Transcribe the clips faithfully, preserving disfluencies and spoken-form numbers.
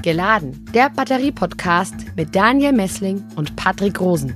Geladen, der Batterie-Podcast mit Daniel Messling und Patrick Rosen.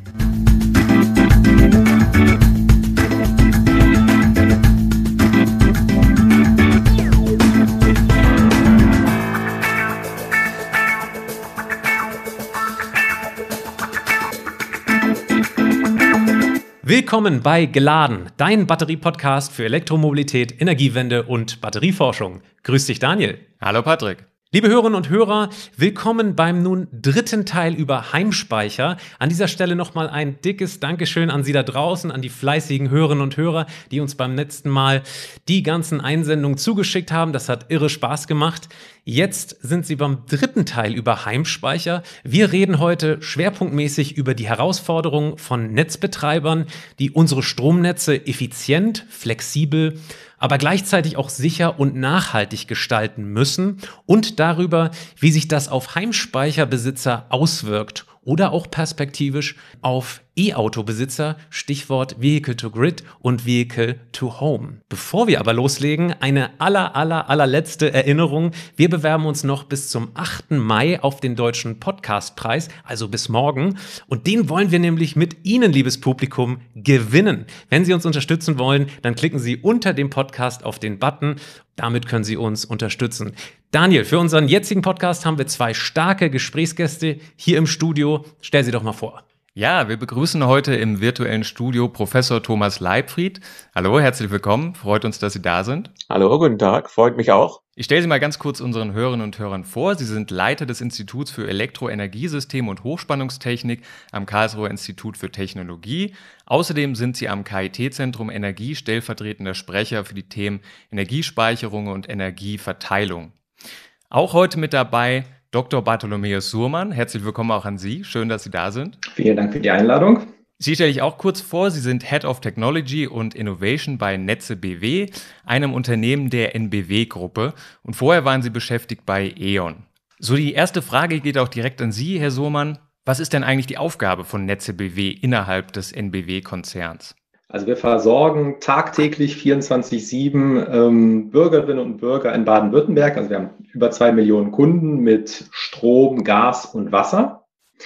Willkommen bei Geladen, dein Batterie-Podcast für Elektromobilität, Energiewende und Batterieforschung. Grüß dich, Daniel. Hallo, Patrick. Liebe Hörerinnen und Hörer, willkommen beim nun dritten Teil über Heimspeicher. An dieser Stelle nochmal ein dickes Dankeschön an Sie da draußen, an die fleißigen Hörerinnen und Hörer, die uns beim letzten Mal die ganzen Einsendungen zugeschickt haben. Das hat irre Spaß gemacht. Jetzt sind Sie beim dritten Teil über Heimspeicher. Wir reden heute schwerpunktmäßig über die Herausforderungen von Netzbetreibern, die unsere Stromnetze effizient, flexibel, aber gleichzeitig auch sicher und nachhaltig gestalten müssen und darüber, wie sich das auf Heimspeicherbesitzer auswirkt oder auch perspektivisch auf E-Auto-Besitzer, Stichwort Vehicle-to-Grid und Vehicle-to-Home. Bevor wir aber loslegen, eine aller, aller, allerletzte Erinnerung. Wir bewerben uns noch bis zum achten Mai auf den Deutschen Podcastpreis, also bis morgen. Und den wollen wir nämlich mit Ihnen, liebes Publikum, gewinnen. Wenn Sie uns unterstützen wollen, dann klicken Sie unter dem Podcast auf den Button. Damit können Sie uns unterstützen. Daniel, für unseren jetzigen Podcast haben wir zwei starke Gesprächsgäste hier im Studio. Stell sie doch mal vor. Ja, wir begrüßen heute im virtuellen Studio Professor Thomas Leibfried. Hallo, herzlich willkommen. Freut uns, dass Sie da sind. Hallo, guten Tag. Freut mich auch. Ich stelle Sie mal ganz kurz unseren Hörerinnen und Hörern vor. Sie sind Leiter des Instituts für Elektroenergiesysteme und Hochspannungstechnik am Karlsruher Institut für Technologie. Außerdem sind Sie am K I T-Zentrum Energie stellvertretender Sprecher für die Themen Energiespeicherung und Energieverteilung. Auch heute mit dabei Doktor Bartholomäus Surmann. Herzlich willkommen auch an Sie. Schön, dass Sie da sind. Vielen Dank für die Einladung. Sie stelle ich auch kurz vor. Sie sind Head of Technology und Innovation bei Netze B W, einem Unternehmen der N B W-Gruppe. Und vorher waren Sie beschäftigt bei E.ON. So, die erste Frage geht auch direkt an Sie, Herr Surmann. Was ist denn eigentlich die Aufgabe von Netze B W innerhalb des N B W-Konzerns? Also wir versorgen tagtäglich vierundzwanzig sieben ähm, Bürgerinnen und Bürger in Baden-Württemberg. Also wir haben über zwei Millionen Kunden mit Strom, Gas und Wasser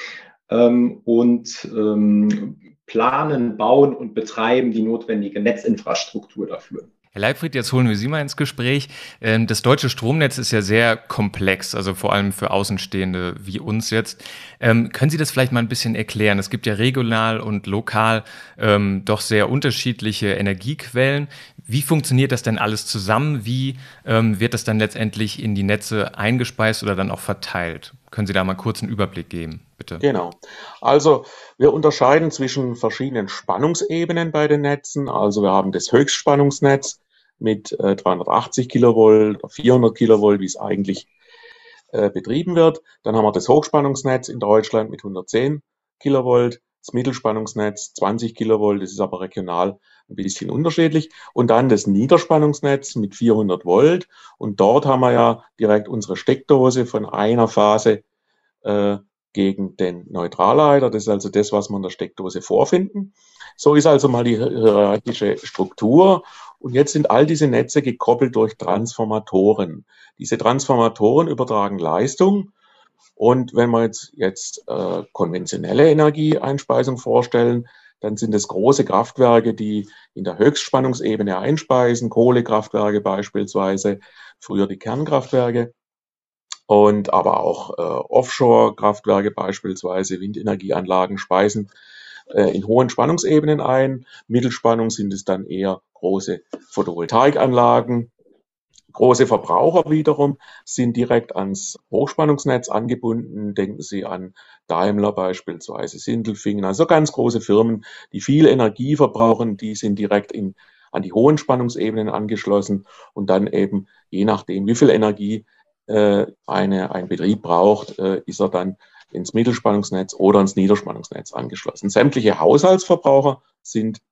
ähm, und ähm, planen, bauen und betreiben die notwendige Netzinfrastruktur dafür. Herr Leibfried, jetzt holen wir Sie mal ins Gespräch. Das deutsche Stromnetz ist ja sehr komplex, also vor allem für Außenstehende wie uns jetzt. Ähm, können Sie das vielleicht mal ein bisschen erklären? Es gibt ja regional und lokal ähm, doch sehr unterschiedliche Energiequellen. Wie funktioniert das denn alles zusammen? Wie ähm, wird das dann letztendlich in die Netze eingespeist oder dann auch verteilt? Können Sie da mal kurz einen Überblick geben, bitte? Genau. Also wir unterscheiden zwischen verschiedenen Spannungsebenen bei den Netzen. Also wir haben das Höchstspannungsnetz mit äh, dreihundertachtzig Kilovolt oder vierhundert Kilovolt, wie es eigentlich äh, betrieben wird. Dann haben wir das Hochspannungsnetz in Deutschland mit hundertzehn Kilovolt, das Mittelspannungsnetz zwanzig Kilovolt, das ist aber regional ein bisschen unterschiedlich. Und dann das Niederspannungsnetz mit vierhundert Volt. Und dort haben wir ja direkt unsere Steckdose von einer Phase äh, gegen den Neutralleiter. Das ist also das, was wir in der Steckdose vorfinden. So ist also mal die hierarchische Struktur. Und jetzt sind all diese Netze gekoppelt durch Transformatoren. Diese Transformatoren übertragen Leistung. Und wenn wir jetzt, jetzt äh, konventionelle Energieeinspeisung vorstellen, dann sind es große Kraftwerke, die in der Höchstspannungsebene einspeisen, Kohlekraftwerke beispielsweise, früher die Kernkraftwerke. Und aber auch äh, Offshore-Kraftwerke beispielsweise, Windenergieanlagen speisen äh, in hohen Spannungsebenen ein. Mittelspannung sind es dann eher große Photovoltaikanlagen. Große Verbraucher wiederum sind direkt ans Hochspannungsnetz angebunden. Denken Sie an Daimler beispielsweise, Sindelfingen, also ganz große Firmen, die viel Energie verbrauchen, die sind direkt in, an die hohen Spannungsebenen angeschlossen und dann eben, je nachdem, wie viel Energie äh, eine, ein Betrieb braucht, äh, ist er dann ins Mittelspannungsnetz oder ins Niederspannungsnetz angeschlossen. Sämtliche Haushaltsverbraucher sind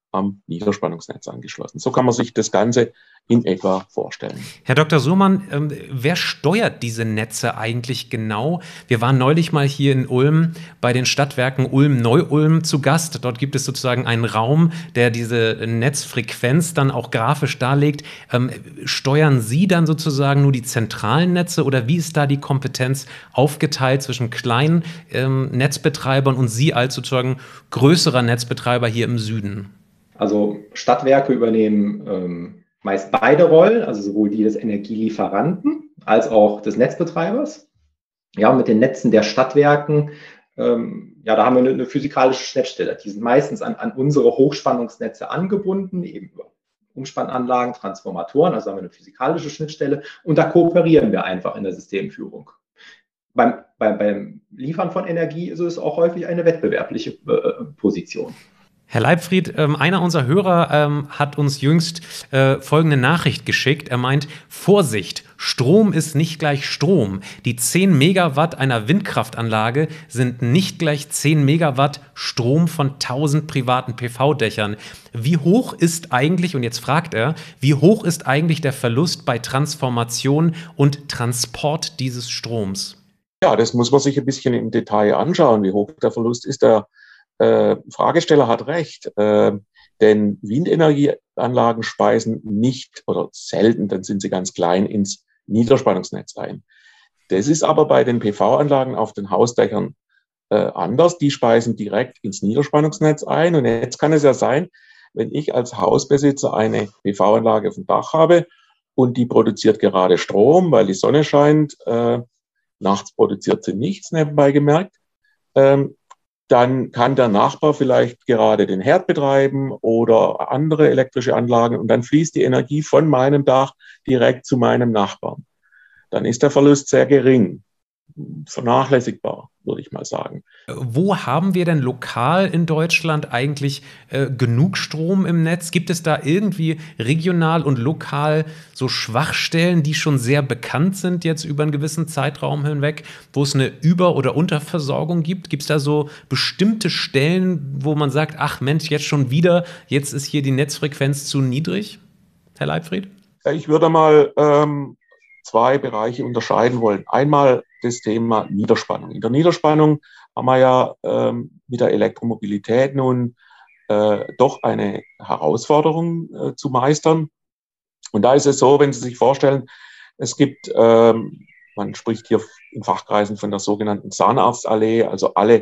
am Niederspannungsnetz angeschlossen. So kann man sich das Ganze in etwa vorstellen. Herr Doktor Surmann, ähm, wer steuert diese Netze eigentlich genau? Wir waren neulich mal hier in Ulm bei den Stadtwerken Ulm-Neu-Ulm zu Gast. Dort gibt es sozusagen einen Raum, der diese Netzfrequenz dann auch grafisch darlegt. Ähm, steuern Sie dann sozusagen nur die zentralen Netze oder wie ist da die Kompetenz aufgeteilt zwischen kleinen ähm, Netzbetreibern und Sie als sozusagen größerer Netzbetreiber hier im Süden? Also Stadtwerke übernehmen ähm, meist beide Rollen, also sowohl die des Energielieferanten als auch des Netzbetreibers. Ja, mit den Netzen der Stadtwerken, ähm, ja, da haben wir eine, eine physikalische Schnittstelle. Die sind meistens an, an unsere Hochspannungsnetze angebunden, eben über Umspannanlagen, Transformatoren, also haben wir eine physikalische Schnittstelle und da kooperieren wir einfach in der Systemführung. Beim, beim, beim Liefern von Energie ist es auch häufig eine wettbewerbliche äh, Position. Herr Leibfried, ähm, einer unserer Hörer ähm, hat uns jüngst äh, folgende Nachricht geschickt. Er meint, Vorsicht, Strom ist nicht gleich Strom. Die zehn Megawatt einer Windkraftanlage sind nicht gleich zehn Megawatt Strom von tausend privaten P V-Dächern. Wie hoch ist eigentlich, und jetzt fragt er, wie hoch ist eigentlich der Verlust bei Transformation und Transport dieses Stroms? Ja, das muss man sich ein bisschen im Detail anschauen, wie hoch der Verlust ist. Der Äh, Fragesteller hat recht, äh, denn Windenergieanlagen speisen nicht oder selten, dann sind sie ganz klein, ins Niederspannungsnetz ein. Das ist aber bei den P V-Anlagen auf den Hausdächern äh, anders. Die speisen direkt ins Niederspannungsnetz ein. Und jetzt kann es ja sein, wenn ich als Hausbesitzer eine P V-Anlage auf dem Dach habe und die produziert gerade Strom, weil die Sonne scheint, äh, nachts produziert sie nichts, nebenbei gemerkt, ähm, dann kann der Nachbar vielleicht gerade den Herd betreiben oder andere elektrische Anlagen und dann fließt die Energie von meinem Dach direkt zu meinem Nachbarn. Dann ist der Verlust sehr gering, vernachlässigbar, würde ich mal sagen. Wo haben wir denn lokal in Deutschland eigentlich äh, genug Strom im Netz? Gibt es da irgendwie regional und lokal so Schwachstellen, die schon sehr bekannt sind jetzt über einen gewissen Zeitraum hinweg, wo es eine Über- oder Unterversorgung gibt? Gibt es da so bestimmte Stellen, wo man sagt, ach Mensch, jetzt schon wieder, jetzt ist hier die Netzfrequenz zu niedrig? Herr Leibfried? Ich würde mal ähm, zwei Bereiche unterscheiden wollen. Einmal das Thema Niederspannung. In der Niederspannung haben wir ja ähm, mit der Elektromobilität nun äh, doch eine Herausforderung äh, zu meistern. Und da ist es so, wenn Sie sich vorstellen, es gibt, ähm, man spricht hier in Fachkreisen von der sogenannten Zahnarztallee, also alle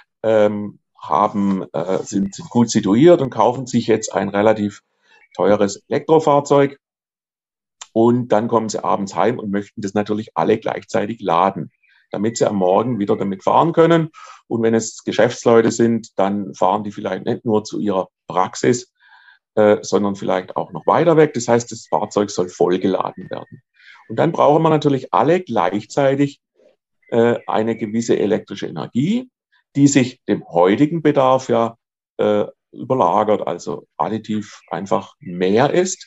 ähm, haben, äh, sind, sind gut situiert und kaufen sich jetzt ein relativ teures Elektrofahrzeug. Und dann kommen sie abends heim und möchten das natürlich alle gleichzeitig laden, damit sie am Morgen wieder damit fahren können. Und wenn es Geschäftsleute sind, dann fahren die vielleicht nicht nur zu ihrer Praxis, äh, sondern vielleicht auch noch weiter weg. Das heißt, das Fahrzeug soll vollgeladen werden. Und dann brauchen wir natürlich alle gleichzeitig äh, eine gewisse elektrische Energie, die sich dem heutigen Bedarf ja äh, überlagert, also additiv einfach mehr ist.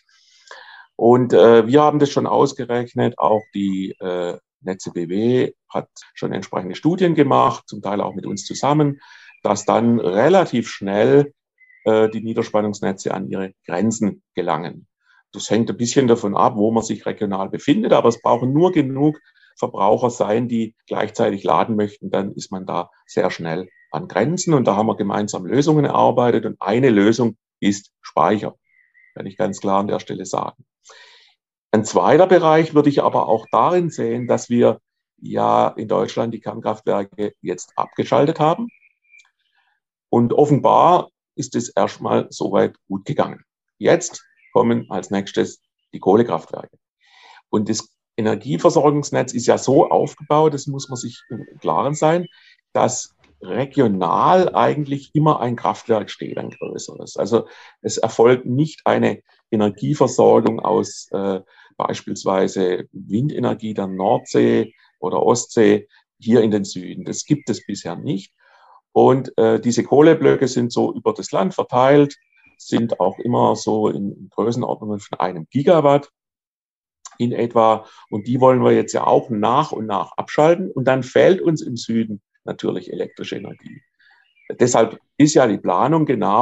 Und äh, wir haben das schon ausgerechnet, auch die äh, Netze B W hat schon entsprechende Studien gemacht, zum Teil auch mit uns zusammen, dass dann relativ schnell äh, die Niederspannungsnetze an ihre Grenzen gelangen. Das hängt ein bisschen davon ab, wo man sich regional befindet, aber es brauchen nur genug Verbraucher sein, die gleichzeitig laden möchten, dann ist man da sehr schnell an Grenzen. Und da haben wir gemeinsam Lösungen erarbeitet und eine Lösung ist Speicher, kann ich ganz klar an der Stelle sagen. Ein zweiter Bereich würde ich aber auch darin sehen, dass wir ja in Deutschland die Kernkraftwerke jetzt abgeschaltet haben. Und offenbar ist es erstmal soweit gut gegangen. Jetzt kommen als nächstes die Kohlekraftwerke. Und das Energieversorgungsnetz ist ja so aufgebaut, das muss man sich im Klaren sein, dass regional eigentlich immer ein Kraftwerk steht, ein größeres. Also es erfolgt nicht eine Energieversorgung aus äh, beispielsweise Windenergie der Nordsee oder Ostsee hier in den Süden. Das gibt es bisher nicht. Und äh, diese Kohleblöcke sind so über das Land verteilt, sind auch immer so in Größenordnungen von einem Gigawatt in etwa. Und die wollen wir jetzt ja auch nach und nach abschalten. Und dann fehlt uns im Süden natürlich elektrische Energie. Deshalb ist ja die Planung genau,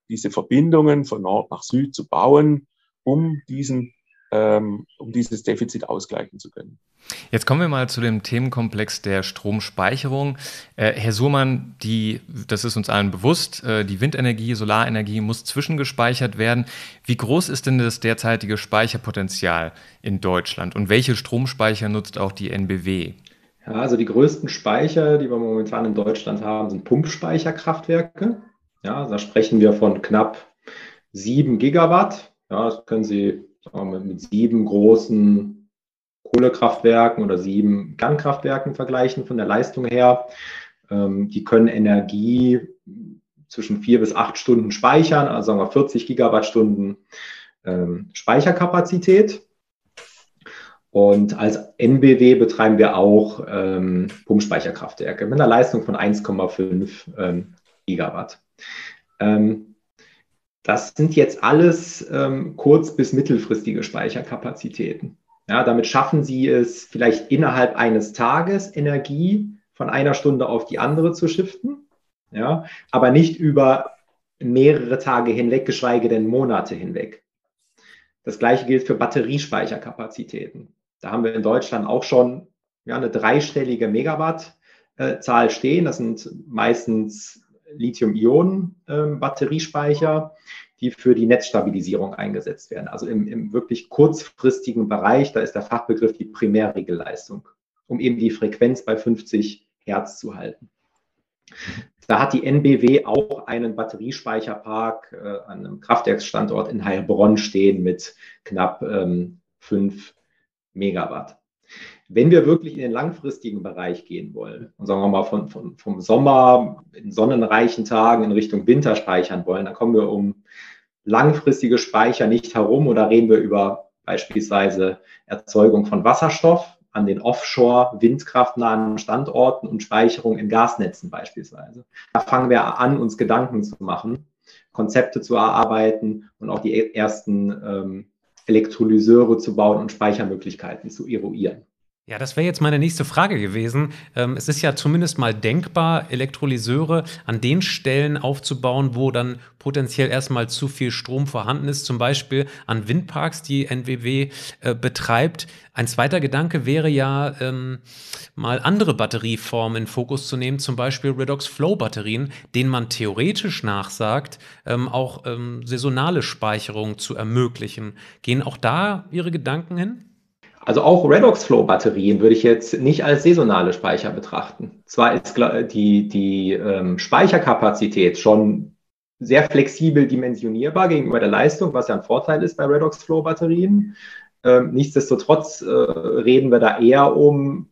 diese Verbindungen von Nord nach Süd zu bauen, um diesen ähm, um dieses Defizit ausgleichen zu können. Jetzt kommen wir mal zu dem Themenkomplex der Stromspeicherung. Äh, Herr Surmann, die, das ist uns allen bewusst, äh, die Windenergie, Solarenergie muss zwischengespeichert werden. Wie groß ist denn das derzeitige Speicherpotenzial in Deutschland und welche Stromspeicher nutzt auch die N B W? Ja, also die größten Speicher, die wir momentan in Deutschland haben, sind Pumpspeicherkraftwerke. Ja, da sprechen wir von knapp sieben Gigawatt. Ja, das können Sie sagen wir mal, mit sieben großen Kohlekraftwerken oder sieben Kernkraftwerken vergleichen von der Leistung her. Ähm, die können Energie zwischen vier bis acht Stunden speichern, also sagen wir vierzig Gigawattstunden ähm, Speicherkapazität. Und als N B W betreiben wir auch ähm, Pumpspeicherkraftwerke mit einer Leistung von eins Komma fünf ähm, Gigawatt. Ähm, das sind jetzt alles ähm, kurz- bis mittelfristige Speicherkapazitäten. Ja, damit schaffen Sie es vielleicht innerhalb eines Tages Energie von einer Stunde auf die andere zu shiften, ja, aber nicht über mehrere Tage hinweg, geschweige denn Monate hinweg. Das Gleiche gilt für Batteriespeicherkapazitäten. Da haben wir in Deutschland auch schon ja, eine dreistellige Megawatt-Zahl stehen. Das sind meistens Lithium-Ionen-Batteriespeicher, die für die Netzstabilisierung eingesetzt werden. Also im, im wirklich kurzfristigen Bereich, da ist der Fachbegriff die Primärregelleistung, um eben die Frequenz bei fünfzig Hertz zu halten. Da hat die N B W auch einen Batteriespeicherpark äh, an einem Kraftwerksstandort in Heilbronn stehen mit knapp ähm, fünf Megawatt. Wenn wir wirklich in den langfristigen Bereich gehen wollen und sagen wir mal von, von, vom Sommer in sonnenreichen Tagen in Richtung Winter speichern wollen, dann kommen wir um langfristige Speicher nicht herum oder reden wir über beispielsweise Erzeugung von Wasserstoff an den offshore-windkraftnahen Standorten und Speicherung in Gasnetzen beispielsweise. Da fangen wir an, uns Gedanken zu machen, Konzepte zu erarbeiten und auch die ersten ähm, Elektrolyseure zu bauen und Speichermöglichkeiten zu eruieren. Ja, das wäre jetzt meine nächste Frage gewesen. Ähm, es ist ja zumindest mal denkbar, Elektrolyseure an den Stellen aufzubauen, wo dann potenziell erstmal zu viel Strom vorhanden ist, zum Beispiel an Windparks, die N B W äh, betreibt. Ein zweiter Gedanke wäre ja, ähm, mal andere Batterieformen in Fokus zu nehmen, zum Beispiel Redox-Flow-Batterien, denen man theoretisch nachsagt, ähm, auch ähm, saisonale Speicherung zu ermöglichen. Gehen auch da Ihre Gedanken hin? Also auch Redox-Flow-Batterien würde ich jetzt nicht als saisonale Speicher betrachten. Zwar ist die, die ähm, Speicherkapazität schon sehr flexibel dimensionierbar gegenüber der Leistung, was ja ein Vorteil ist bei Redox-Flow-Batterien. Ähm, nichtsdestotrotz äh, reden wir da eher um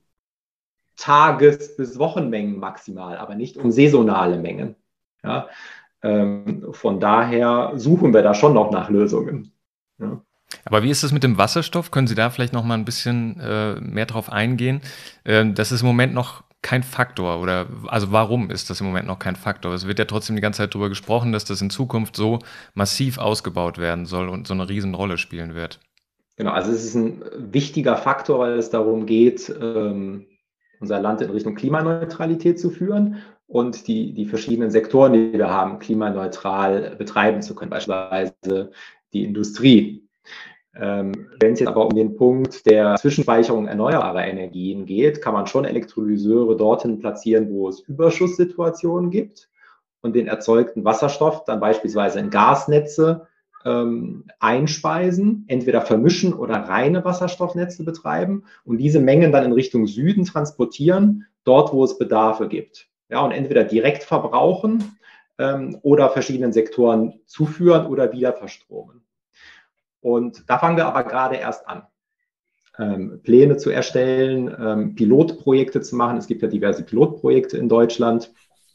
Tages- bis Wochenmengen maximal, aber nicht um saisonale Mengen. Ja? Ähm, von daher suchen wir da schon noch nach Lösungen. Ja. Aber wie ist es mit dem Wasserstoff? Können Sie da vielleicht noch mal ein bisschen äh, mehr drauf eingehen? Äh, das ist im Moment noch kein Faktor oder also warum ist das im Moment noch kein Faktor? Es wird ja trotzdem die ganze Zeit darüber gesprochen, dass das in Zukunft so massiv ausgebaut werden soll und so eine Riesenrolle spielen wird. Genau, also es ist ein wichtiger Faktor, weil es darum geht, ähm, unser Land in Richtung Klimaneutralität zu führen und die, die verschiedenen Sektoren, die wir haben, klimaneutral betreiben zu können, beispielsweise die Industrie. Ähm, wenn es jetzt aber um den Punkt der Zwischenspeicherung erneuerbarer Energien geht, kann man schon Elektrolyseure dorthin platzieren, wo es Überschusssituationen gibt und den erzeugten Wasserstoff dann beispielsweise in Gasnetze ähm, einspeisen, entweder vermischen oder reine Wasserstoffnetze betreiben und diese Mengen dann in Richtung Süden transportieren, dort wo es Bedarfe gibt. Ja, und entweder direkt verbrauchen ähm, oder verschiedenen Sektoren zuführen oder wieder verstromen. Und da fangen wir aber gerade erst an, ähm, Pläne zu erstellen, ähm, Pilotprojekte zu machen. Es gibt ja diverse Pilotprojekte in Deutschland.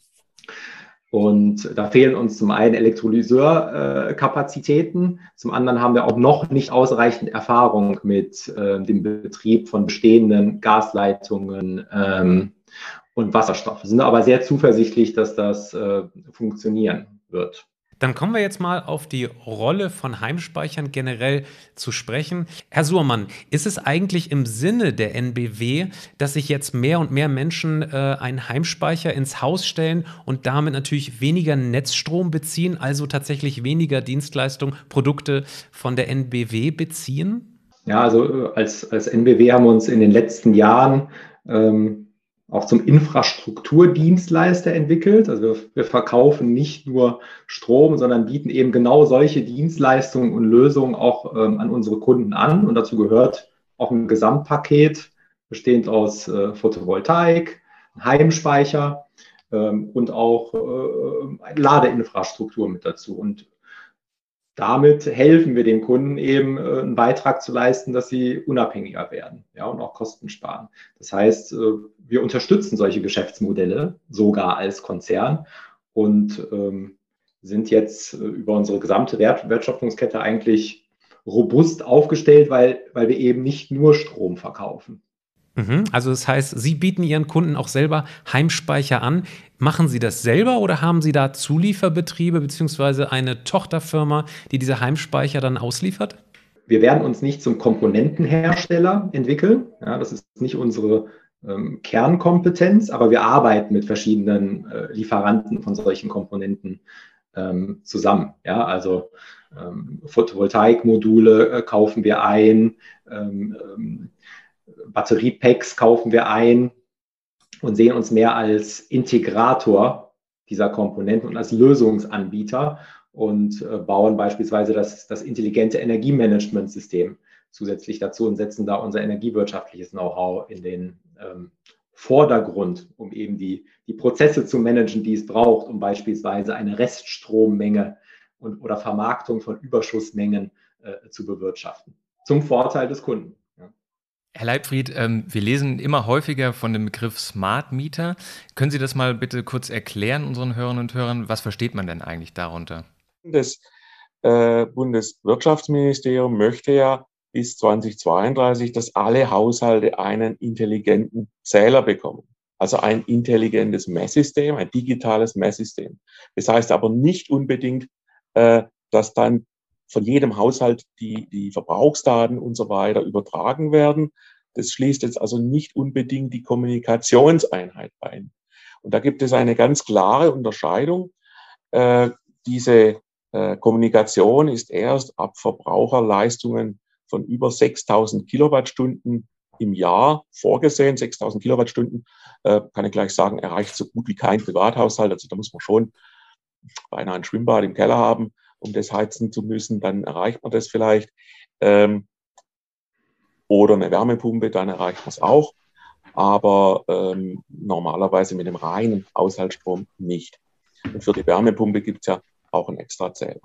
Und da fehlen uns zum einen Elektrolyseurkapazitäten, äh, zum anderen haben wir auch noch nicht ausreichend Erfahrung mit äh, dem Betrieb von bestehenden Gasleitungen ähm, und Wasserstoff. Wir sind aber sehr zuversichtlich, dass das äh, funktionieren wird. Dann kommen wir jetzt mal auf die Rolle von Heimspeichern generell zu sprechen. Herr Suhrmann, ist es eigentlich im Sinne der N B W, dass sich jetzt mehr und mehr Menschen äh, einen Heimspeicher ins Haus stellen und damit natürlich weniger Netzstrom beziehen, also tatsächlich weniger Dienstleistungen, Produkte von der N B W beziehen? Ja, also als, als N B W haben wir uns in den letzten Jahren ähm, auch zum Infrastrukturdienstleister entwickelt. Also wir, wir verkaufen nicht nur Strom, sondern bieten eben genau solche Dienstleistungen und Lösungen auch ähm, an unsere Kunden an. Und dazu gehört auch ein Gesamtpaket, bestehend aus äh, Photovoltaik, Heimspeicher ähm, und auch äh, Ladeinfrastruktur mit dazu. Und damit helfen wir den Kunden eben, äh, einen Beitrag zu leisten, dass sie unabhängiger werden, ja, und auch Kosten sparen. Das heißt, äh, wir unterstützen solche Geschäftsmodelle sogar als Konzern und ähm, sind jetzt äh, über unsere gesamte Wert Wertschöpfungskette eigentlich robust aufgestellt, weil, weil wir eben nicht nur Strom verkaufen. Mhm. Also das heißt, Sie bieten Ihren Kunden auch selber Heimspeicher an. Machen Sie das selber oder haben Sie da Zulieferbetriebe beziehungsweise eine Tochterfirma, die diese Heimspeicher dann ausliefert? Wir werden uns nicht zum Komponentenhersteller entwickeln. Ja, das ist nicht unsere ähm, Kernkompetenz, aber wir arbeiten mit verschiedenen äh, Lieferanten von solchen Komponenten ähm, zusammen. Ja, also ähm, Photovoltaikmodule äh, kaufen wir ein, ähm, ähm, Batteriepacks kaufen wir ein und sehen uns mehr als Integrator dieser Komponenten und als Lösungsanbieter und äh, bauen beispielsweise das, das intelligente Energiemanagementsystem zusätzlich dazu und setzen da unser energiewirtschaftliches Know-how in den ähm, Vordergrund, um eben die, die Prozesse zu managen, die es braucht, um beispielsweise eine Reststrommenge und, oder Vermarktung von Überschussmengen äh, zu bewirtschaften, zum Vorteil des Kunden. Ja. Herr Leibfried, ähm, wir lesen immer häufiger von dem Begriff Smart Meter. Können Sie das mal bitte kurz erklären unseren Hörerinnen und Hörern? Was versteht man denn eigentlich darunter? Das äh, Bundeswirtschaftsministerium möchte ja bis zweitausendzweiunddreißig, dass alle Haushalte einen intelligenten Zähler bekommen. Also ein intelligentes Messsystem, ein digitales Messsystem. Das heißt aber nicht unbedingt, äh, dass dann von jedem Haushalt die, die Verbrauchsdaten und so weiter übertragen werden. Das schließt jetzt also nicht unbedingt die Kommunikationseinheit ein. Und da gibt es eine ganz klare Unterscheidung. Äh, diese äh, Kommunikation ist erst ab Verbraucherleistungen von über sechstausend Kilowattstunden im Jahr vorgesehen. sechstausend Kilowattstunden, äh, kann ich gleich sagen, erreicht so gut wie kein Privathaushalt. Also da muss man schon beinahe ein Schwimmbad im Keller haben, um das heizen zu müssen. Dann erreicht man das vielleicht. Ähm, oder eine Wärmepumpe, dann erreicht man es auch. Aber ähm, normalerweise mit dem reinen Haushaltsstrom nicht. Und für die Wärmepumpe gibt es ja auch einen Extrazähler.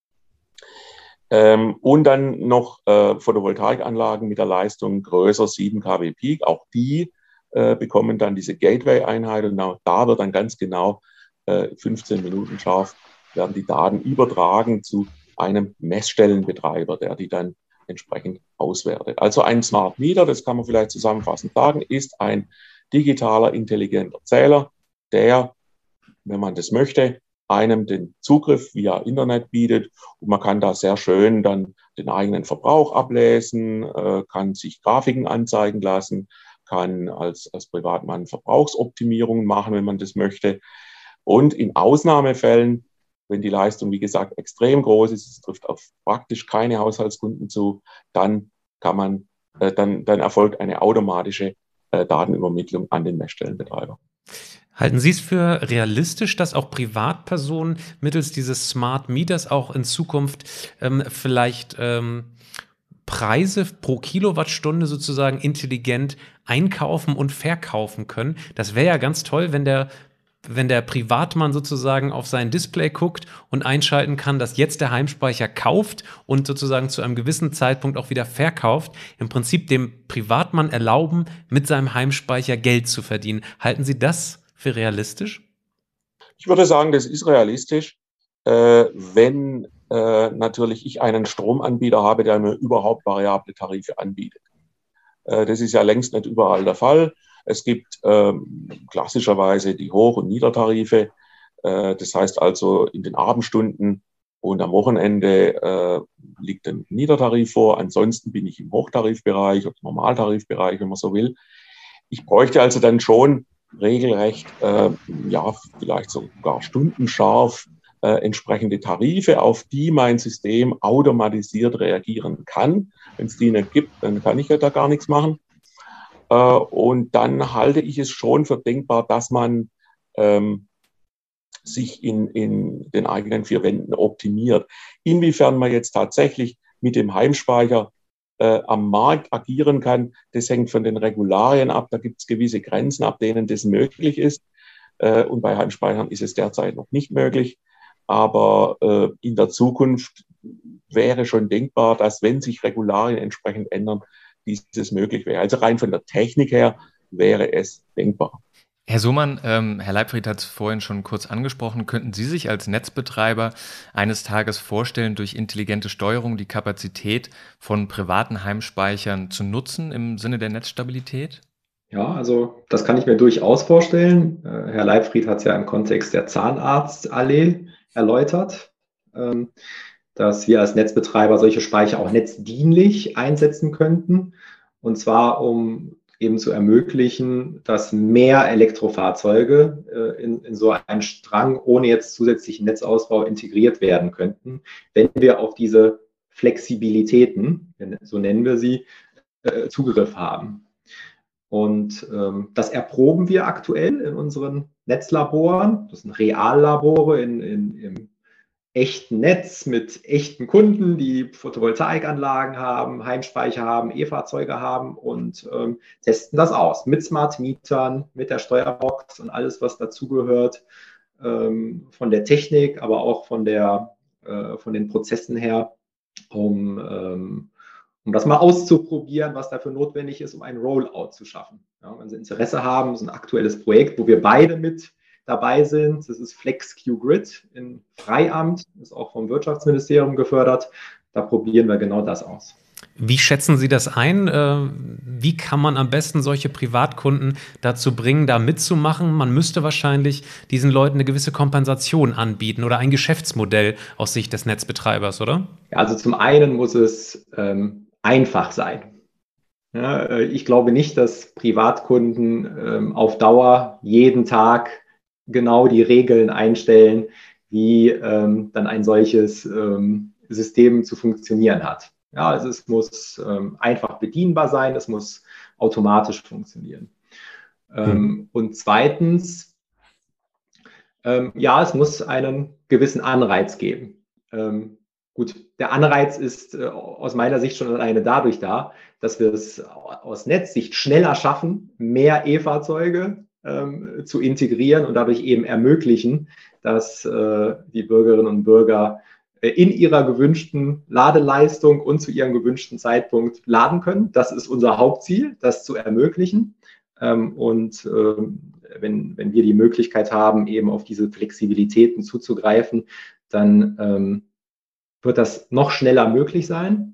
Ähm, und dann noch äh, Photovoltaikanlagen mit der Leistung größer sieben Kilowatt Peak. Auch die äh, bekommen dann diese Gateway-Einheit und auch da wird dann ganz genau äh, fünfzehn Minuten scharf werden die Daten übertragen zu einem Messstellenbetreiber, der die dann entsprechend auswertet. Also ein Smart Meter, das kann man vielleicht zusammenfassend sagen, ist ein digitaler, intelligenter Zähler, der, wenn man das möchte, einem den Zugriff via Internet bietet und man kann da sehr schön dann den eigenen Verbrauch ablesen, äh, kann sich Grafiken anzeigen lassen, kann als, als Privatmann Verbrauchsoptimierungen machen, wenn man das möchte. Und in Ausnahmefällen, wenn die Leistung, wie gesagt, extrem groß ist, es trifft auf praktisch keine Haushaltskunden zu, dann kann man, äh, dann, dann erfolgt eine automatische äh, Datenübermittlung an den Messstellenbetreiber. Halten Sie es für realistisch, dass auch Privatpersonen mittels dieses Smart Meters auch in Zukunft ähm, vielleicht ähm, Preise pro Kilowattstunde sozusagen intelligent einkaufen und verkaufen können? Das wäre ja ganz toll, wenn der wenn der Privatmann sozusagen auf sein Display guckt und einschalten kann, dass jetzt der Heimspeicher kauft und sozusagen zu einem gewissen Zeitpunkt auch wieder verkauft, im Prinzip dem Privatmann erlauben, mit seinem Heimspeicher Geld zu verdienen. Halten Sie das für realistisch? Ich würde sagen, das ist realistisch, äh, wenn äh, natürlich ich einen Stromanbieter habe, der mir überhaupt variable Tarife anbietet. Äh, das ist ja längst nicht überall der Fall. Es gibt ähm, klassischerweise die Hoch- und Niedertarife. Äh, das heißt also, in den Abendstunden und am Wochenende äh, liegt ein Niedertarif vor. Ansonsten bin ich im Hochtarifbereich oder Normaltarifbereich, wenn man so will. Ich bräuchte also dann schon regelrecht, äh, ja, vielleicht sogar stundenscharf äh, entsprechende Tarife, auf die mein System automatisiert reagieren kann. Wenn es die nicht gibt, dann kann ich ja da gar nichts machen. Äh, und dann halte ich es schon für denkbar, dass man ähm, sich in, in den eigenen vier Wänden optimiert. Inwiefern man jetzt tatsächlich mit dem Heimspeicher äh, am Markt agieren kann, das hängt von den Regularien ab. Da gibt es gewisse Grenzen, ab denen das möglich ist. Äh, und bei Heimspeichern ist es derzeit noch nicht möglich. Aber äh, in der Zukunft wäre schon denkbar, dass, wenn sich Regularien entsprechend ändern, dieses möglich wäre. Also rein von der Technik her wäre es denkbar. Herr Sohmann, ähm, Herr Leibfried hat es vorhin schon kurz angesprochen. Könnten Sie sich als Netzbetreiber eines Tages vorstellen, durch intelligente Steuerung die Kapazität von privaten Heimspeichern zu nutzen im Sinne der Netzstabilität? Ja, also das kann ich mir durchaus vorstellen. Äh, Herr Leibfried hat es ja im Kontext der Zahnarztallee erläutert, ähm, dass wir als Netzbetreiber solche Speicher auch netzdienlich einsetzen könnten. Und zwar, um eben zu ermöglichen, dass mehr Elektrofahrzeuge äh, in, in so einen Strang ohne jetzt zusätzlichen Netzausbau integriert werden könnten, wenn wir auf diese Flexibilitäten, so nennen wir sie, äh, Zugriff haben. Und ähm, das erproben wir aktuell in unseren Netzlaboren. Das sind Reallabore in, in, im echten Netz mit echten Kunden, die Photovoltaikanlagen haben, Heimspeicher haben, E-Fahrzeuge haben und ähm, testen das aus mit Smart Mietern, mit der Steuerbox und alles, was dazugehört, ähm, von der Technik, aber auch von, der, äh, von den Prozessen her, um, ähm, um das mal auszuprobieren, was dafür notwendig ist, um ein Rollout zu schaffen. Ja, wenn Sie Interesse haben, ist ein aktuelles Projekt, wo wir beide mit dabei sind. Das ist FlexQ-Grid in Freiamt, ist auch vom Wirtschaftsministerium gefördert. Da probieren wir genau das aus. Wie schätzen Sie das ein? Wie kann man am besten solche Privatkunden dazu bringen, da mitzumachen? Man müsste wahrscheinlich diesen Leuten eine gewisse Kompensation anbieten oder ein Geschäftsmodell aus Sicht des Netzbetreibers, oder? Ja, also zum einen muss es ähm, einfach sein. Ja, ich glaube nicht, dass Privatkunden ähm, auf Dauer jeden Tag genau die Regeln einstellen, wie ähm, dann ein solches ähm, System zu funktionieren hat. Ja, also es muss ähm, einfach bedienbar sein, es muss automatisch funktionieren. Ähm, hm. Und zweitens, ähm, ja, es muss einen gewissen Anreiz geben. Ähm, gut, der Anreiz ist äh, aus meiner Sicht schon alleine dadurch da, dass wir es aus Netzsicht schneller schaffen, mehr E-Fahrzeuge ähm, zu integrieren und dadurch eben ermöglichen, dass äh, die Bürgerinnen und Bürger äh, in ihrer gewünschten Ladeleistung und zu ihrem gewünschten Zeitpunkt laden können. Das ist unser Hauptziel, das zu ermöglichen. Ähm, und ähm, wenn, wenn wir die Möglichkeit haben, eben auf diese Flexibilitäten zuzugreifen, dann ähm, wird das noch schneller möglich sein.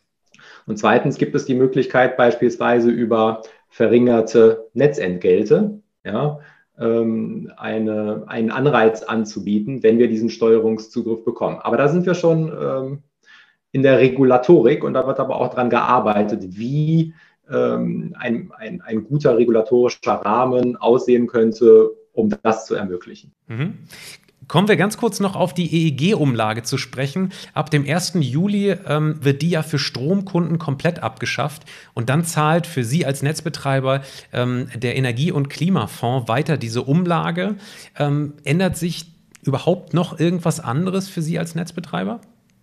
Und zweitens gibt es die Möglichkeit, beispielsweise über verringerte Netzentgelte, ja, ähm, eine, einen Anreiz anzubieten, wenn wir diesen Steuerungszugriff bekommen. Aber da sind wir schon ähm, in der Regulatorik und da wird aber auch daran gearbeitet, wie ähm, ein, ein, ein guter regulatorischer Rahmen aussehen könnte, um das zu ermöglichen. Mhm. Kommen wir ganz kurz noch auf die E E G-Umlage zu sprechen. Ab dem ersten Juli ähm, wird die ja für Stromkunden komplett abgeschafft. Und dann zahlt für Sie als Netzbetreiber ähm, der Energie- und Klimafonds weiter diese Umlage. Ähm, ändert sich überhaupt noch irgendwas anderes für Sie als Netzbetreiber?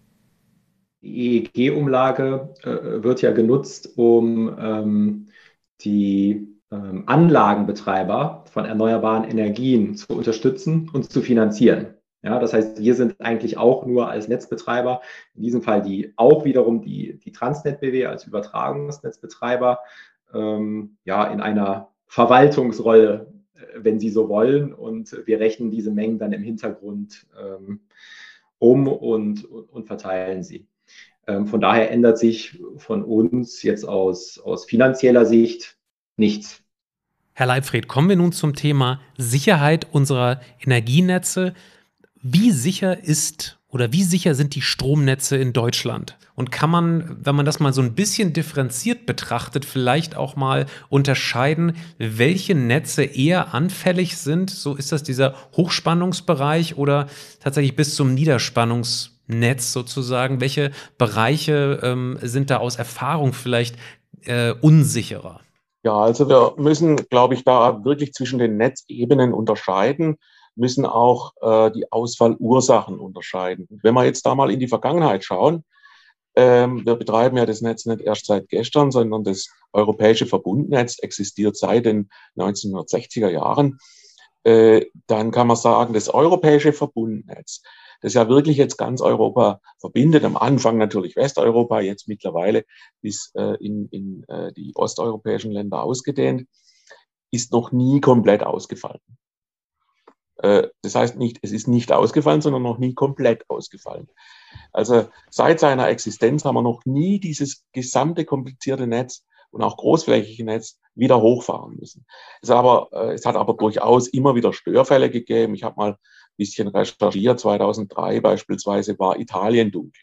Die E E G-Umlage äh, wird ja genutzt, um ähm, die ähm, Anlagenbetreiber von erneuerbaren Energien zu unterstützen und zu finanzieren. Ja, das heißt, wir sind eigentlich auch nur als Netzbetreiber, in diesem Fall die auch wiederum die, die Transnet B W als Übertragungsnetzbetreiber, ähm, ja, in einer Verwaltungsrolle, wenn Sie so wollen. Und wir rechnen diese Mengen dann im Hintergrund ähm, um und, und, und verteilen sie. Ähm, von daher ändert sich von uns jetzt aus, aus finanzieller Sicht nichts. Herr Leibfried, kommen wir nun zum Thema Sicherheit unserer Energienetze. Wie sicher ist oder wie sicher sind die Stromnetze in Deutschland? Und kann man, wenn man das mal so ein bisschen differenziert betrachtet, vielleicht auch mal unterscheiden, welche Netze eher anfällig sind? So ist das dieser Hochspannungsbereich oder tatsächlich bis zum Niederspannungsnetz sozusagen? Welche Bereiche ähm, sind da aus Erfahrung vielleicht äh, unsicherer? Ja, also wir müssen, glaube ich, da wirklich zwischen den Netzebenen unterscheiden, müssen auch äh, die Ausfallursachen unterscheiden. Wenn wir jetzt da mal in die Vergangenheit schauen, ähm, wir betreiben ja das Netz nicht erst seit gestern, sondern das europäische Verbundnetz existiert seit den neunzehnhundertsechziger Jahren, äh, dann kann man sagen, das europäische Verbundnetz, das ja wirklich jetzt ganz Europa verbindet, am Anfang natürlich Westeuropa, jetzt mittlerweile bis äh, in, in äh, die osteuropäischen Länder ausgedehnt, ist noch nie komplett ausgefallen. Das heißt nicht, es ist nicht ausgefallen, sondern noch nie komplett ausgefallen. Also seit seiner Existenz haben wir noch nie dieses gesamte komplizierte Netz und auch großflächige Netz wieder hochfahren müssen. Es, aber, es hat aber durchaus immer wieder Störfälle gegeben. Ich habe mal ein bisschen recherchiert. zweitausenddrei beispielsweise war Italien dunkel.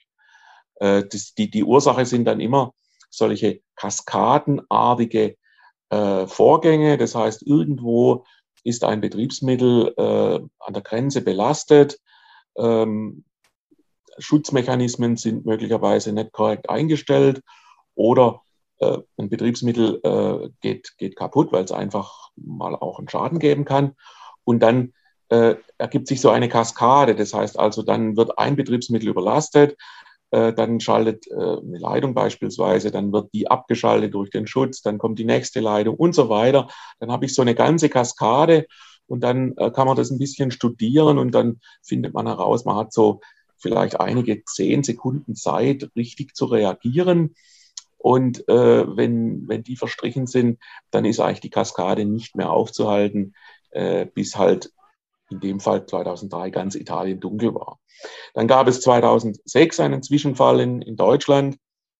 Das, die, die Ursache sind dann immer solche kaskadenartige äh, Vorgänge. Das heißt, irgendwo ist ein Betriebsmittel äh, an der Grenze belastet. Ähm, Schutzmechanismen sind möglicherweise nicht korrekt eingestellt oder äh, ein Betriebsmittel äh, geht, geht kaputt, weil es einfach mal auch einen Schaden geben kann. Und dann äh, ergibt sich so eine Kaskade. Das heißt also, dann wird ein Betriebsmittel überlastet, äh, dann schaltet äh, eine Leitung beispielsweise, dann wird die abgeschaltet durch den Schutz, dann kommt die nächste Leitung und so weiter. Dann habe ich so eine ganze Kaskade und dann äh, kann man das ein bisschen studieren und dann findet man heraus, man hat so vielleicht einige zehn Sekunden Zeit, richtig zu reagieren. Und äh, wenn, wenn die verstrichen sind, dann ist eigentlich die Kaskade nicht mehr aufzuhalten, äh, bis halt in dem Fall zweitausenddrei ganz Italien dunkel war. Dann gab es zweitausendsechs einen Zwischenfall in, in Deutschland,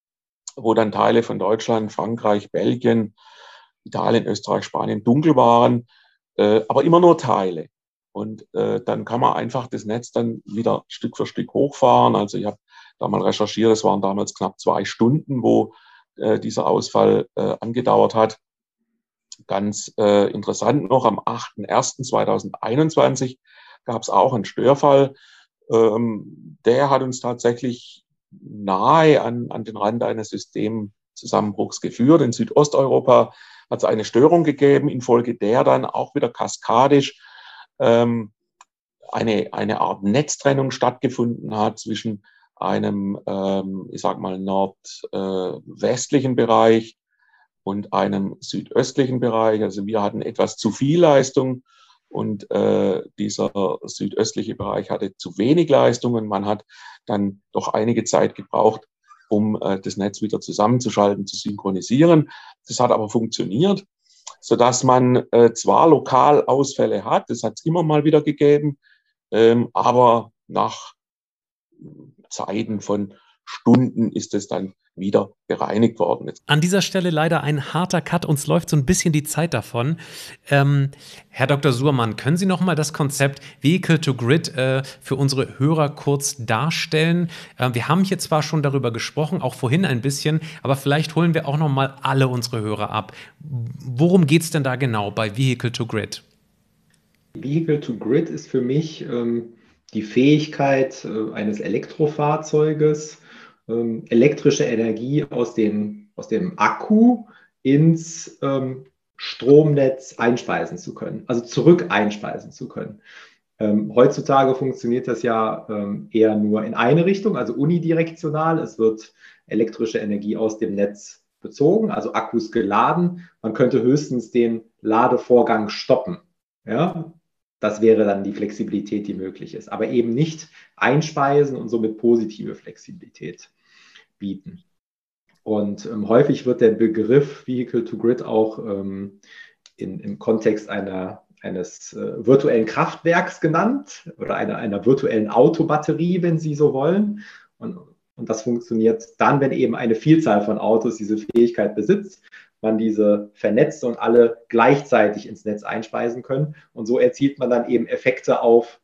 wo dann Teile von Deutschland, Frankreich, Belgien, Italien, Österreich, Spanien dunkel waren, äh, aber immer nur Teile. Und äh, dann kann man einfach das Netz dann wieder Stück für Stück hochfahren. Also ich habe da mal recherchiert, es waren damals knapp zwei Stunden, wo äh, dieser Ausfall äh, angedauert hat. Ganz äh, interessant noch, am achter erster zweitausendeinundzwanzig gab es auch einen Störfall. Ähm, der hat uns tatsächlich nahe an, an den Rand eines Systemzusammenbruchs geführt. In Südosteuropa hat es eine Störung gegeben, infolge der dann auch wieder kaskadisch ähm, eine, eine Art Netztrennung stattgefunden hat zwischen einem, ähm, ich sag mal, nordwestlichen äh, Bereich und einem südöstlichen Bereich. Also wir hatten etwas zu viel Leistung und äh, dieser südöstliche Bereich hatte zu wenig Leistung und man hat dann doch einige Zeit gebraucht, um äh, das Netz wieder zusammenzuschalten, zu synchronisieren. Das hat aber funktioniert, sodass man äh, zwar lokal Ausfälle hat, das hat es immer mal wieder gegeben, ähm, aber nach Zeiten von Stunden ist es dann wieder gereinigt worden. An dieser Stelle leider ein harter Cut, uns läuft so ein bisschen die Zeit davon. Ähm, Herr Doktor Suhrmann, können Sie noch mal das Konzept Vehicle to Grid äh, für unsere Hörer kurz darstellen? Äh, wir haben hier zwar schon darüber gesprochen, auch vorhin ein bisschen, aber vielleicht holen wir auch noch mal alle unsere Hörer ab. Worum geht es denn da genau bei Vehicle to Grid? Vehicle to Grid ist für mich ähm, die Fähigkeit äh, eines Elektrofahrzeuges, ähm, elektrische Energie aus dem, aus dem Akku ins ähm, Stromnetz einspeisen zu können, also zurück einspeisen zu können. Ähm, heutzutage funktioniert das ja ähm, eher nur in eine Richtung, also unidirektional. Es wird elektrische Energie aus dem Netz bezogen, also Akkus geladen. Man könnte höchstens den Ladevorgang stoppen. Ja? Das wäre dann die Flexibilität, die möglich ist, aber eben nicht einspeisen und somit positive Flexibilität bieten. Und ähm, häufig wird der Begriff Vehicle to Grid auch ähm, in, im Kontext einer, eines äh, virtuellen Kraftwerks genannt oder einer, einer virtuellen Autobatterie, wenn Sie so wollen. Und, und das funktioniert dann, wenn eben eine Vielzahl von Autos diese Fähigkeit besitzt, man diese vernetzt und alle gleichzeitig ins Netz einspeisen können. Und so erzielt man dann eben Effekte auf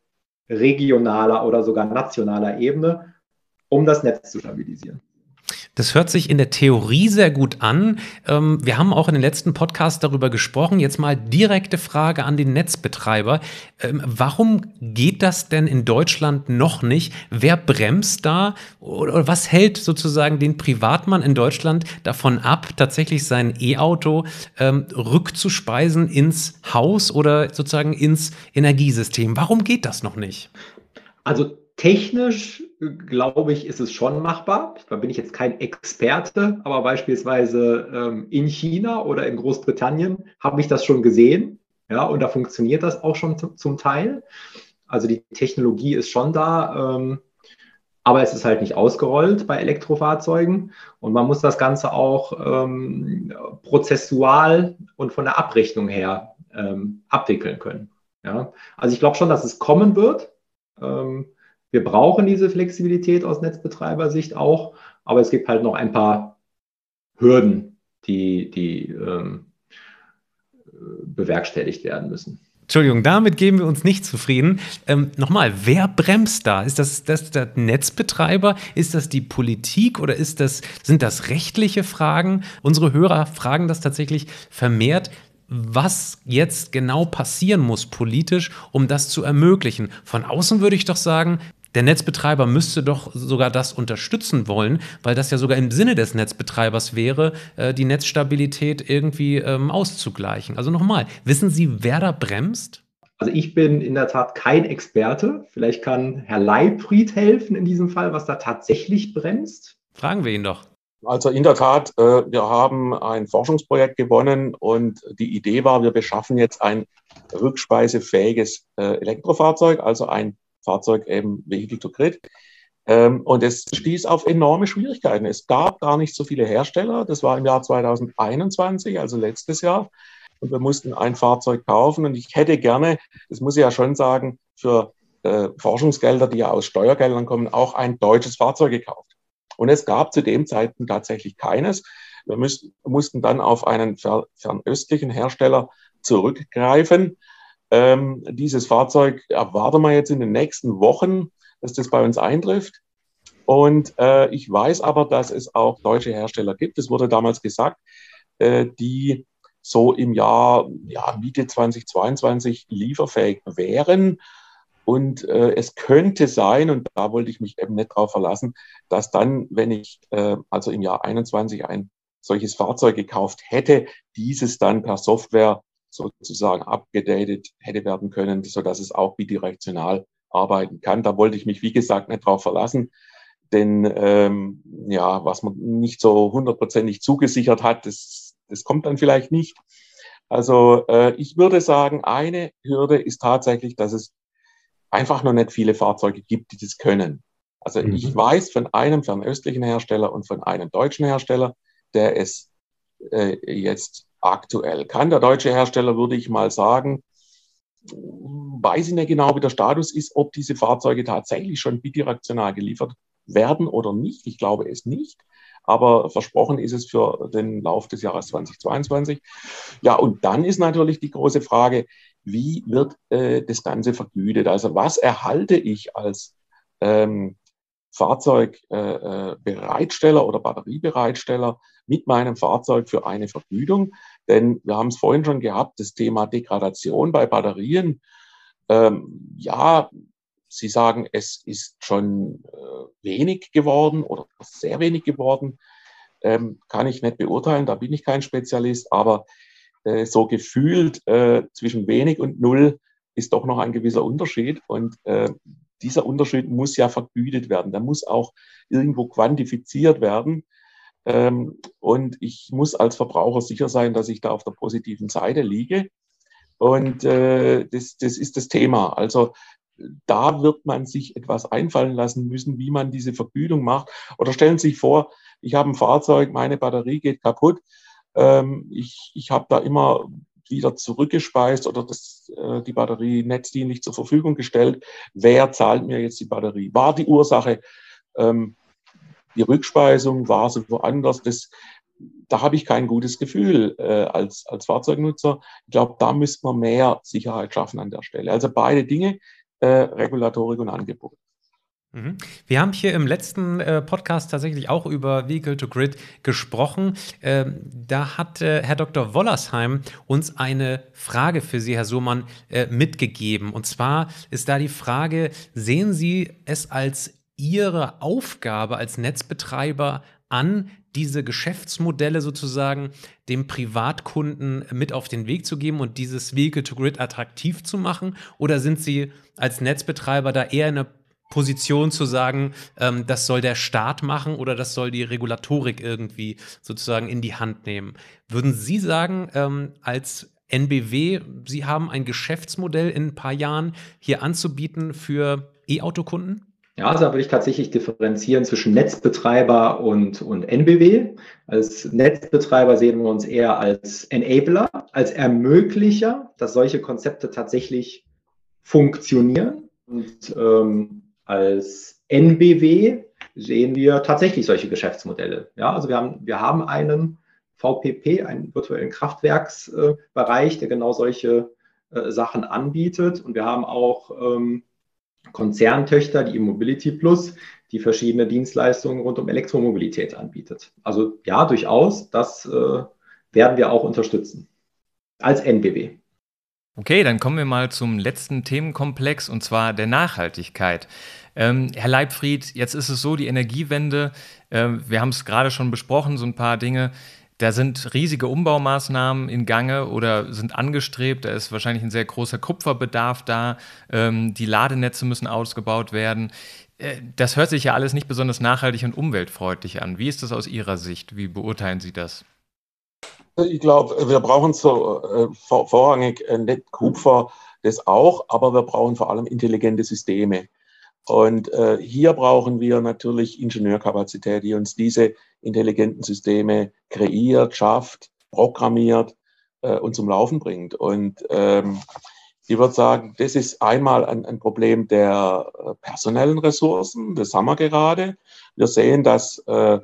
regionaler oder sogar nationaler Ebene, um das Netz zu stabilisieren. Das hört sich in der Theorie sehr gut an. Ähm, wir haben auch in den letzten Podcasts darüber gesprochen. Jetzt mal direkte Frage an den Netzbetreiber. Ähm, warum geht das denn in Deutschland noch nicht? Wer bremst da? Oder was hält sozusagen den Privatmann in Deutschland davon ab, tatsächlich sein E-Auto ähm, rückzuspeisen ins Haus oder sozusagen ins Energiesystem? Warum geht das noch nicht? Also technisch, glaube ich, ist es schon machbar. Da bin ich jetzt kein Experte, aber beispielsweise ähm, in China oder in Großbritannien habe ich das schon gesehen. Ja, und da funktioniert das auch schon zum, zum Teil. Also die Technologie ist schon da, ähm, aber es ist halt nicht ausgerollt bei Elektrofahrzeugen. Und man muss das Ganze auch ähm, prozessual und von der Abrechnung her ähm, abwickeln können. Ja? Also ich glaube schon, dass es kommen wird. Ähm, Wir brauchen diese Flexibilität aus Netzbetreibersicht auch, aber es gibt halt noch ein paar Hürden, die, die ähm, bewerkstelligt werden müssen. Entschuldigung, damit geben wir uns nicht zufrieden. Ähm, nochmal, wer bremst da? Ist das, das der Netzbetreiber? Ist das die Politik oder ist das, sind das rechtliche Fragen? Unsere Hörer fragen das tatsächlich vermehrt, was jetzt genau passieren muss politisch, um das zu ermöglichen. Von außen würde ich doch sagen, der Netzbetreiber müsste doch sogar das unterstützen wollen, weil das ja sogar im Sinne des Netzbetreibers wäre, die Netzstabilität irgendwie ähm, auszugleichen. Also nochmal, wissen Sie, wer da bremst? Also ich bin in der Tat kein Experte. Vielleicht kann Herr Leibried helfen in diesem Fall, was da tatsächlich bremst. Fragen wir ihn doch. Also in der Tat, wir haben ein Forschungsprojekt gewonnen und die Idee war, wir beschaffen jetzt ein rückspeisefähiges Elektrofahrzeug, also ein Fahrzeug eben Vehicle to Grid. Und es stieß auf enorme Schwierigkeiten. Es gab gar nicht so viele Hersteller. Das war im Jahr zweitausendeinundzwanzig, also letztes Jahr. Und wir mussten ein Fahrzeug kaufen. Und ich hätte gerne, das muss ich ja schon sagen, für äh, Forschungsgelder, die ja aus Steuergeldern kommen, auch ein deutsches Fahrzeug gekauft. Und es gab zu dem Zeitpunkt tatsächlich keines. Wir müssten, mussten dann auf einen fer fernöstlichen Hersteller zurückgreifen. Ähm, dieses Fahrzeug erwarten wir jetzt in den nächsten Wochen, dass das bei uns eintrifft. Und äh, ich weiß aber, dass es auch deutsche Hersteller gibt. Es wurde damals gesagt, äh, die so im Jahr ja, Mitte zweitausendzweiundzwanzig lieferfähig wären. Und äh, es könnte sein, und da wollte ich mich eben nicht drauf verlassen, dass dann, wenn ich äh, also im Jahr einundzwanzig ein solches Fahrzeug gekauft hätte, dieses dann per Software sozusagen abgedatet hätte werden können, sodass es auch bidirektional arbeiten kann. Da wollte ich mich, wie gesagt, nicht drauf verlassen, denn ähm, ja, was man nicht so hundertprozentig zugesichert hat, das, das kommt dann vielleicht nicht. Also äh, ich würde sagen, eine Hürde ist tatsächlich, dass es einfach noch nicht viele Fahrzeuge gibt, die das können. Also mhm. ich weiß von einem fernöstlichen Hersteller und von einem deutschen Hersteller, der es äh, jetzt aktuell kann. Der deutsche Hersteller, würde ich mal sagen, weiß ich nicht genau, wie der Status ist, ob diese Fahrzeuge tatsächlich schon bidirektional geliefert werden oder nicht. Ich glaube es nicht. Aber versprochen ist es für den Lauf des Jahres zweitausendzweiundzwanzig. Ja, und dann ist natürlich die große Frage, wie wird äh, das Ganze vergütet? Also was erhalte ich als ähm, Fahrzeugbereitsteller äh, oder Batteriebereitsteller mit meinem Fahrzeug für eine Vergütung? Denn wir haben es vorhin schon gehabt, das Thema Degradation bei Batterien. Ähm, ja, Sie sagen, es ist schon äh, wenig geworden oder sehr wenig geworden. Ähm, kann ich nicht beurteilen, da bin ich kein Spezialist, aber äh, so gefühlt äh, zwischen wenig und null ist doch noch ein gewisser Unterschied. Und äh, dieser Unterschied muss ja vergütet werden. Der muss auch irgendwo quantifiziert werden. Ähm, und ich muss als Verbraucher sicher sein, dass ich da auf der positiven Seite liege. Und äh, das, das ist das Thema. Also da wird man sich etwas einfallen lassen müssen, wie man diese Vergütung macht. Oder stellen Sie sich vor, ich habe ein Fahrzeug, meine Batterie geht kaputt. Ähm, ich ich habe da immer wieder zurückgespeist oder das, äh, die Batterie netzdienlich zur Verfügung gestellt. Wer zahlt mir jetzt die Batterie? War die Ursache ähm, die Rückspeisung? War sie woanders? Das, da habe ich kein gutes Gefühl äh, als, als Fahrzeugnutzer. Ich glaube, da müsste man mehr Sicherheit schaffen an der Stelle. Also beide Dinge, äh, Regulatorik und Angebot. Mhm. Wir haben hier im letzten äh, Podcast tatsächlich auch über Vehicle-to-Grid gesprochen. Ähm, da hat äh, Herr Doktor Wollersheim uns eine Frage für Sie, Herr Somann, äh, mitgegeben. Und zwar ist da die Frage, sehen Sie es als Ihre Aufgabe als Netzbetreiber an, diese Geschäftsmodelle sozusagen dem Privatkunden mit auf den Weg zu geben und dieses Vehicle-to-Grid attraktiv zu machen? Oder sind Sie als Netzbetreiber da eher in einer Position zu sagen, ähm, das soll der Staat machen oder das soll die Regulatorik irgendwie sozusagen in die Hand nehmen? Würden Sie sagen, ähm, als N B W, Sie haben ein Geschäftsmodell in ein paar Jahren hier anzubieten für E-Auto-Kunden? Ja, also da würde ich tatsächlich differenzieren zwischen Netzbetreiber und, und N B W. Als Netzbetreiber sehen wir uns eher als Enabler, als Ermöglicher, dass solche Konzepte tatsächlich funktionieren. Und ähm, als N B W sehen wir tatsächlich solche Geschäftsmodelle. Ja, also wir haben, wir haben einen V P P, einen virtuellen Kraftwerksbereich, äh, der genau solche äh, Sachen anbietet. Und wir haben auch ähm, Konzerntöchter, die E-Mobility Plus, die verschiedene Dienstleistungen rund um Elektromobilität anbietet. Also ja, durchaus, das äh, werden wir auch unterstützen als N B W. Okay, dann kommen wir mal zum letzten Themenkomplex, und zwar der Nachhaltigkeit. Ähm, Herr Leibfried, jetzt ist es so, die Energiewende, äh, wir haben es gerade schon besprochen, so ein paar Dinge, da sind riesige Umbaumaßnahmen in Gange oder sind angestrebt, da ist wahrscheinlich ein sehr großer Kupferbedarf da, ähm, die Ladenetze müssen ausgebaut werden. Äh, das hört sich ja alles nicht besonders nachhaltig und umweltfreundlich an. Wie ist das aus Ihrer Sicht? Wie beurteilen Sie das? Ich glaube, wir brauchen so äh, vor, vorrangig äh, nicht Kupfer, das auch, aber wir brauchen vor allem intelligente Systeme. Und äh, hier brauchen wir natürlich Ingenieurkapazität, die uns diese intelligenten Systeme kreiert, schafft, programmiert äh, und zum Laufen bringt. Und ähm, ich würde sagen, das ist einmal ein, ein Problem der äh, personellen Ressourcen. Das haben wir gerade. Wir sehen, dass äh,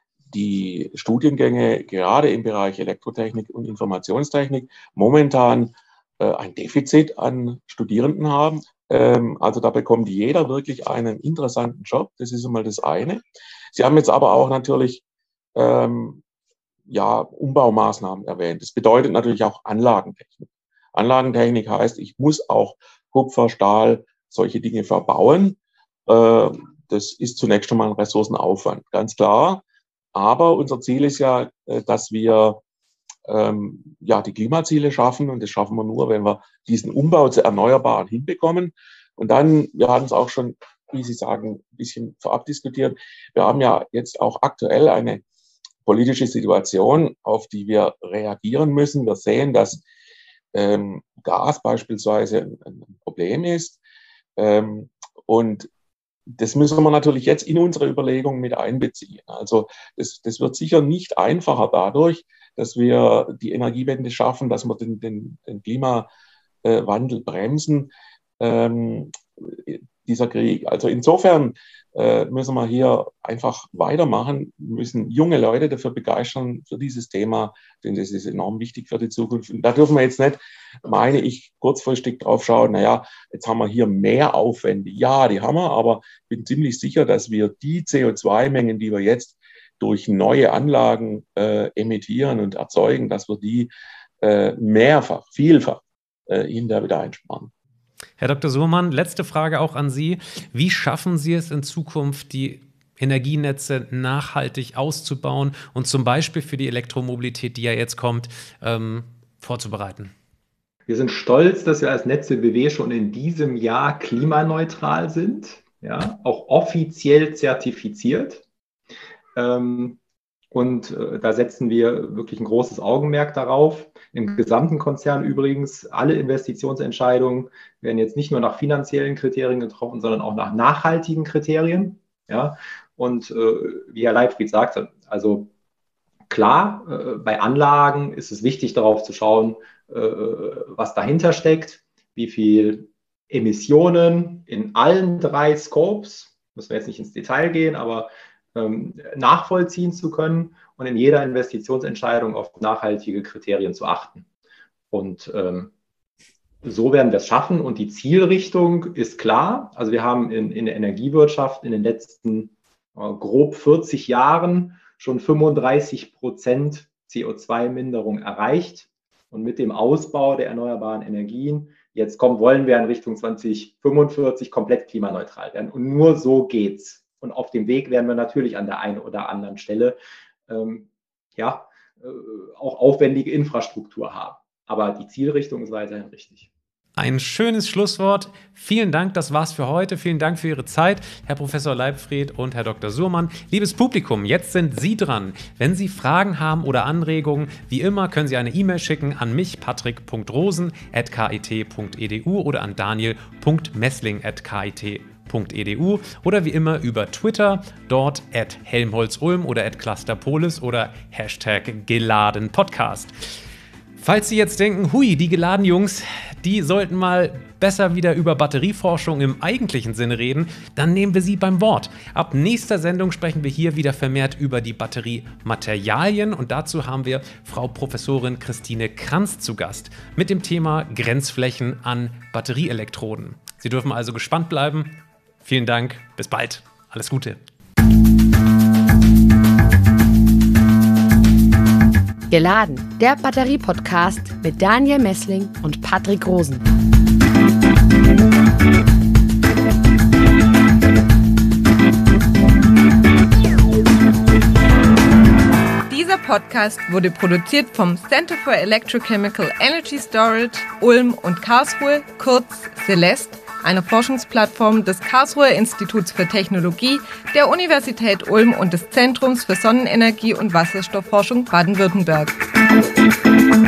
die Studiengänge gerade im Bereich Elektrotechnik und Informationstechnik momentan äh, ein Defizit an Studierenden haben. Ähm, also da bekommt jeder wirklich einen interessanten Job. Das ist einmal das eine. Sie haben jetzt aber auch natürlich ähm, ja, Umbaumaßnahmen erwähnt. Das bedeutet natürlich auch Anlagentechnik. Anlagentechnik heißt, ich muss auch Kupfer, Stahl, solche Dinge verbauen. Äh, das ist zunächst schon mal ein Ressourcenaufwand, ganz klar. Aber unser Ziel ist ja, dass wir ähm, ja, die Klimaziele schaffen. Und das schaffen wir nur, wenn wir diesen Umbau zu Erneuerbaren hinbekommen. Und dann, wir hatten es auch schon, wie Sie sagen, ein bisschen vorab diskutiert. Wir haben ja jetzt auch aktuell eine politische Situation, auf die wir reagieren müssen. Wir sehen, dass ähm, Gas beispielsweise ein, ein Problem ist. Ähm, und das müssen wir natürlich jetzt in unsere Überlegungen mit einbeziehen. Also das, das wird sicher nicht einfacher dadurch, dass wir die Energiewende schaffen, dass wir den, den, den Klimawandel bremsen, ähm, dieser Krieg. Also insofern äh, müssen wir hier einfach weitermachen, müssen junge Leute dafür begeistern, für dieses Thema, denn das ist enorm wichtig für die Zukunft. Und da dürfen wir jetzt nicht, meine ich, kurzfristig drauf schauen, naja, jetzt haben wir hier mehr Aufwände. Ja, die haben wir, aber ich bin ziemlich sicher, dass wir die C O zwei Mengen, die wir jetzt durch neue Anlagen äh, emittieren und erzeugen, dass wir die äh, mehrfach, vielfach äh, hinterher wieder einsparen. Herr Doktor Somann, letzte Frage auch an Sie. Wie schaffen Sie es in Zukunft, die Energienetze nachhaltig auszubauen und zum Beispiel für die Elektromobilität, die ja jetzt kommt, ähm, vorzubereiten? Wir sind stolz, dass wir als Netze B W schon in diesem Jahr klimaneutral sind, ja, auch offiziell zertifiziert. Ähm, und äh, da setzen wir wirklich ein großes Augenmerk darauf. Im gesamten Konzern übrigens, alle Investitionsentscheidungen werden jetzt nicht nur nach finanziellen Kriterien getroffen, sondern auch nach nachhaltigen Kriterien. Ja? Und äh, wie Herr Leibfried sagte, also klar, äh, bei Anlagen ist es wichtig, darauf zu schauen, äh, was dahinter steckt, wie viel Emissionen in allen drei Scopes, müssen wir jetzt nicht ins Detail gehen, aber ähm, nachvollziehen zu können und in jeder Investitionsentscheidung auf nachhaltige Kriterien zu achten. Und ähm, so werden wir es schaffen und die Zielrichtung ist klar. Also wir haben in, in der Energiewirtschaft in den letzten äh, grob vierzig Jahren schon fünfunddreißig Prozent C O zwei Minderung erreicht. Und mit dem Ausbau der erneuerbaren Energien, jetzt kommt, wollen wir in Richtung zwanzig fünfundvierzig komplett klimaneutral werden. Und nur so geht's. Und auf dem Weg werden wir natürlich an der einen oder anderen Stelle ähm, ja, äh, auch aufwendige Infrastruktur haben. Aber die Zielrichtung ist weiterhin richtig. Ein schönes Schlusswort. Vielen Dank, das war's für heute. Vielen Dank für Ihre Zeit, Herr Professor Leibfried und Herr Doktor Suhrmann. Liebes Publikum, jetzt sind Sie dran. Wenn Sie Fragen haben oder Anregungen, wie immer können Sie eine E-Mail schicken an mich, patrick punkt rosen at k i t punkt e d u oder an daniel punkt messling at k i t punkt e d u oder wie immer über Twitter, dort at helmholtz-ulm oder at clusterpolis oder Hashtag geladenpodcast. Falls Sie jetzt denken, hui, die geladenen Jungs, die sollten mal besser wieder über Batterieforschung im eigentlichen Sinne reden, dann nehmen wir Sie beim Wort. Ab nächster Sendung sprechen wir hier wieder vermehrt über die Batteriematerialien und dazu haben wir Frau Professorin Christine Kranz zu Gast mit dem Thema Grenzflächen an Batterieelektroden. Sie dürfen also gespannt bleiben. Vielen Dank, bis bald. Alles Gute. Geladen, der Batterie-Podcast mit Daniel Messling und Patrick Rosen. Dieser Podcast wurde produziert vom Center for Electrochemical Energy Storage Ulm und Karlsruhe, kurz Celeste, einer Forschungsplattform des Karlsruher Instituts für Technologie, der Universität Ulm und des Zentrums für Sonnenenergie und Wasserstoffforschung Baden-Württemberg.